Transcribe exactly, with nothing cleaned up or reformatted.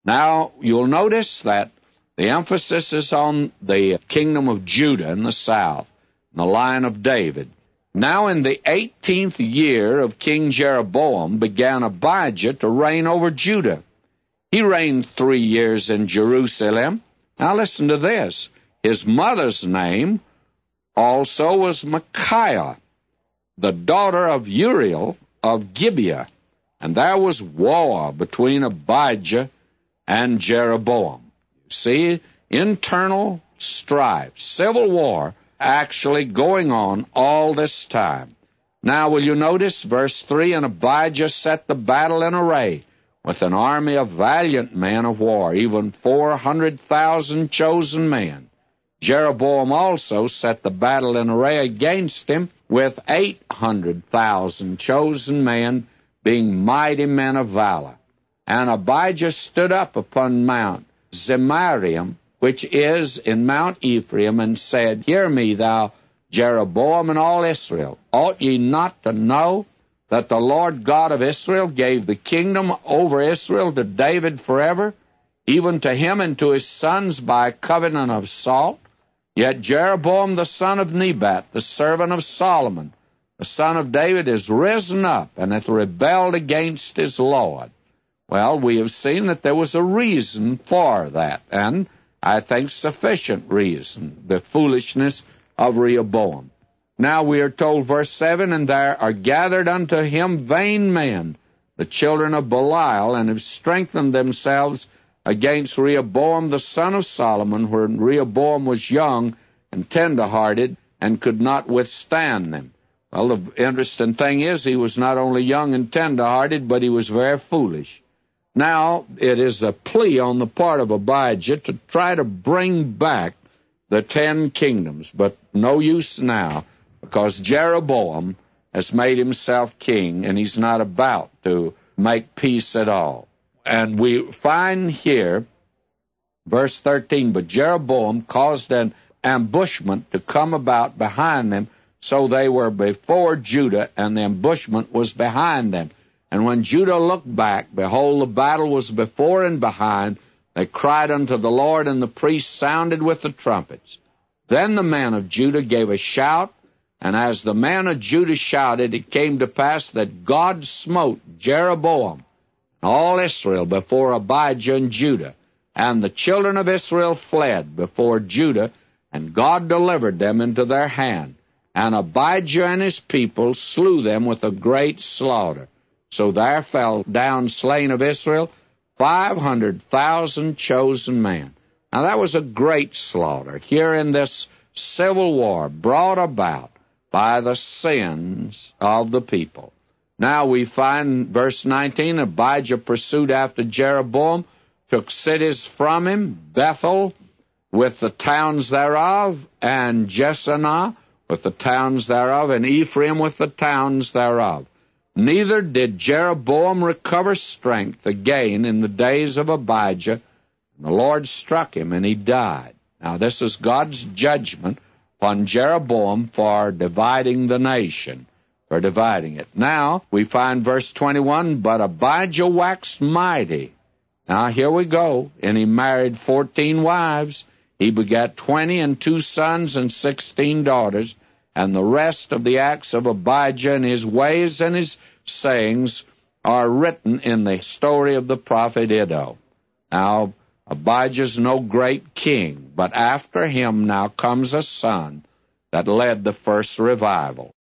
Now, you'll notice that the emphasis is on the kingdom of Judah in the south, the line of David. Now, in the eighteenth year of King Jeroboam began Abijah to reign over Judah. He reigned three years in Jerusalem. Now, listen to this. His mother's name also was Micaiah, the daughter of Uriel of Gibeah. And there was war between Abijah and Jeroboam. You see, internal strife, civil war, actually going on all this time. Now, will you notice verse three, and Abijah set the battle in array with an army of valiant men of war, even four hundred thousand chosen men. Jeroboam also set the battle in array against him with eight hundred thousand chosen men, being mighty men of valor. And Abijah stood up upon Mount Zemarium, which is in Mount Ephraim, and said, Hear me, thou Jeroboam and all Israel. Ought ye not to know that the Lord God of Israel gave the kingdom over Israel to David forever, even to him and to his sons by a covenant of salt? Yet Jeroboam the son of Nebat, the servant of Solomon, the son of David, is risen up and hath rebelled against his Lord. Well, we have seen that there was a reason for that, and I think sufficient reason, the foolishness of Rehoboam. Now we are told, verse seven, And there are gathered unto him vain men, the children of Belial, and have strengthened themselves against Rehoboam the son of Solomon, when Rehoboam was young and tender-hearted and could not withstand them. Well, the interesting thing is he was not only young and tender-hearted, but he was very foolish. Now, it is a plea on the part of Abijah to try to bring back the ten kingdoms, but no use now, because Jeroboam has made himself king, and he's not about to make peace at all. And we find here, verse thirteen, But Jeroboam caused an ambushment to come about behind them, so they were before Judah, and the ambushment was behind them. And when Judah looked back, behold, the battle was before and behind. They cried unto the Lord, and the priests sounded with the trumpets. Then the men of Judah gave a shout, and as the men of Judah shouted, it came to pass that God smote Jeroboam and all Israel before Abijah and Judah. And the children of Israel fled before Judah, and God delivered them into their hand. And Abijah and his people slew them with a great slaughter. So there fell down slain of Israel five hundred thousand chosen men. Now that was a great slaughter here in this civil war brought about by the sins of the people. Now we find verse nineteen, Abijah pursued after Jeroboam, took cities from him, Bethel with the towns thereof, and Jeshanah with the towns thereof, and Ephraim with the towns thereof. Neither did Jeroboam recover strength again in the days of Abijah. The Lord struck him, and he died. Now, this is God's judgment upon Jeroboam for dividing the nation, for dividing it. Now, we find verse twenty-one, But Abijah waxed mighty. Now, here we go. And he married fourteen wives. He begat twenty and two sons and sixteen daughters. And the rest of the acts of Abijah and his ways and his sayings are written in the story of the prophet Iddo. Now, Abijah's no great king, but after him now comes a son that led the first revival.